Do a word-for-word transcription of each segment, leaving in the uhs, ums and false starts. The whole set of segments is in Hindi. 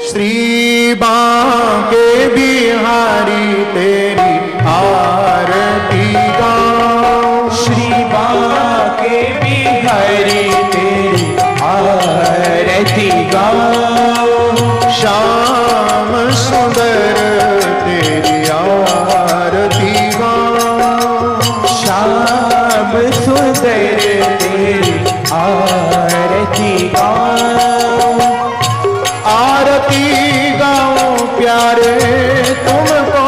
श्री बांके बिहारी तेरी आरती गाऊं, श्री बांके बिहारी तेरी आरती गाऊं, श्याम सुंदर तेरी आरती गाऊं, श्याम सुंदर तेरी आरती गाऊं, आरती गाऊं प्यारे तुमको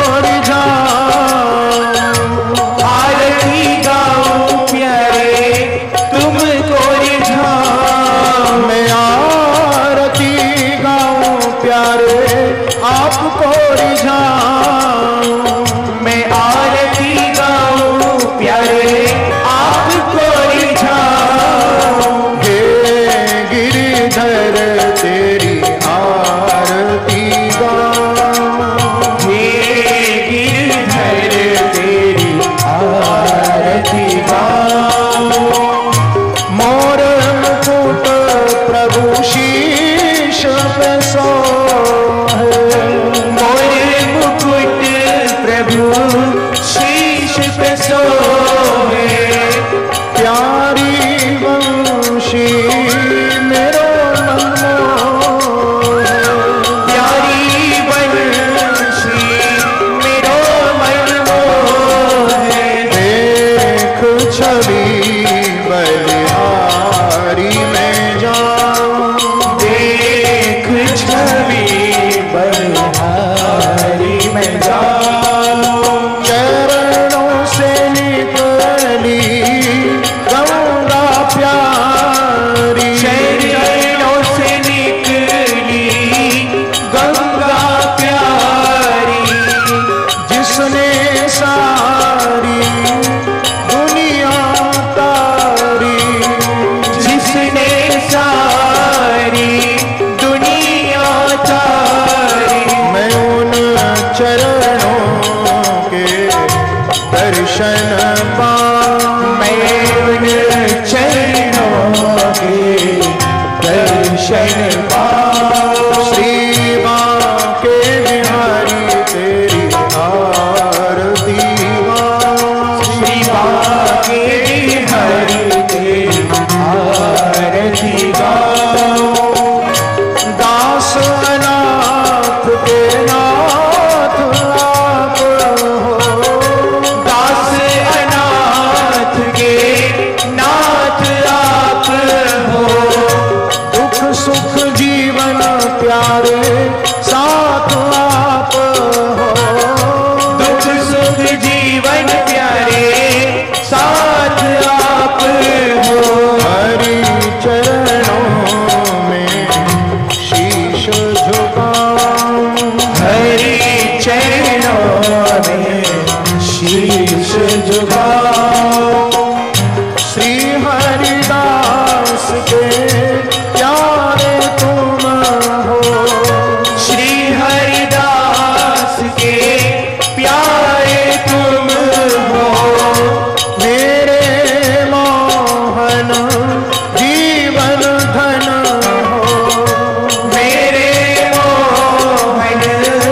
रिझाऊं, आरती गाऊं प्यारे तुमको रिझाऊं, मैं आरती गाऊं प्यारे आपको रिझाऊं, मैं आरती गाऊं प्यारे आपको रिझाऊं, हे गिरिधर तेरी आरती गाऊं, हे गिरधर तेरी आरती गाऊं, मोर मुकुट प्रभु शीश पे सोहे, मोर मुकुट प्रभु शीश पे सोहे, प्यारी वंशी मेरो मन मोहे, प्यारी वंशी मेरो मन मोहे, देख छवि बलिहारी में जाऊं, देख छवि बलिहारी में जाऊं, चरणों से निकली गंगा प्यारी, चरणों से निकली गंगा प्यारी, जिसने सारी दुनिया तारी, जिसने सारी दुनिया तारी, मैं उन चरणों के दर्शन पाऊं, मैं उन चरणों के दर्शन पाऊं, श्री बांके बिहारी तेरी आरती गाऊं, श्री बांके बिहारी तेरी आरती गाऊं, दास अनाथ के नाथ आप हो, दास अनाथ के नाथ आप हो, दुख सुख जीवन प्यारे साथ आप हो, दुख सुख जीवन प्यारे साथ आप हो, हरि चरणों में शीश झुकाऊं, हरि चरणों में शीश झुकाऊं, श्री हरिदास के प्यारे तुम हो, श्री हरिदास के प्यारे तुम हो, मेरे मोहन जीवन धन हो, मेरे मोहन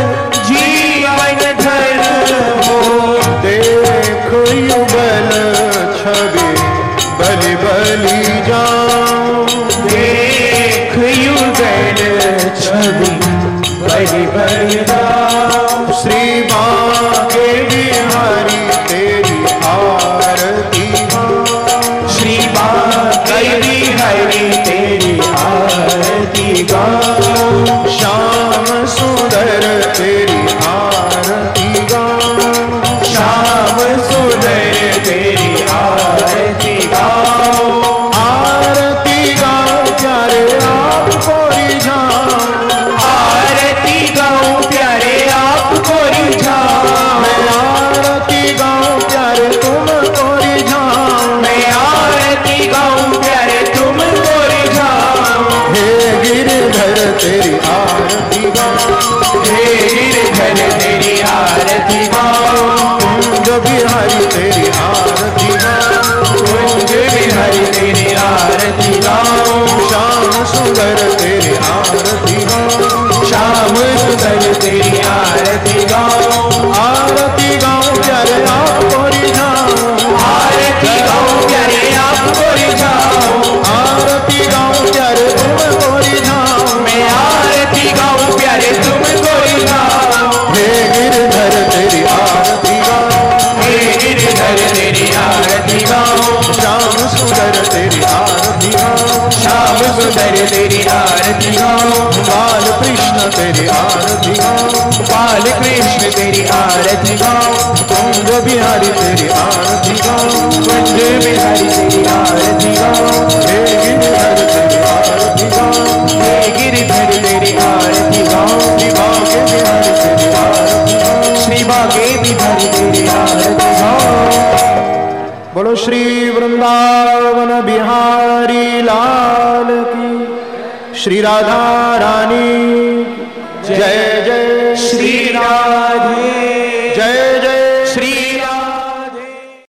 जीवन धन हो, देख युगल छवि बलि बलि जाऊं, देख युगल छवि बलि बलि जाऊं, श्री बांके बिहारी तेरी आरती गाऊं, श्री बांके बिहारी तेरी आरती गाऊं, श्याम सुंदर तेरी आरती गाऊं, श्याम सुंदर तेरी आरती गाऊं, आरती गाऊं प्यारे आपको रिझाऊं, आरती गाऊं प्यारे आपको रिझाऊं, गिरिधर तेरी आरती गाओ, बाल कृष्ण तेरी आरती गाओ, बाल कृष्ण तेरी आरती गाओ, कुंज बिहारी तेरी आरती गाओ, कुंज बिहारी तेरी आरती गाओ, हे गिरिधर तेरी आरती गाओ, हे गिरिधर तेरी आरती गाओ, श्री भाग्य बिहारी तेरी आरती गाओ, श्री भाग्य बिहारी तेरी आरती गाओ। बोलो श्री वृंदावन बिहारी लाल की, श्री राधा रानी की जय जय श्री राधे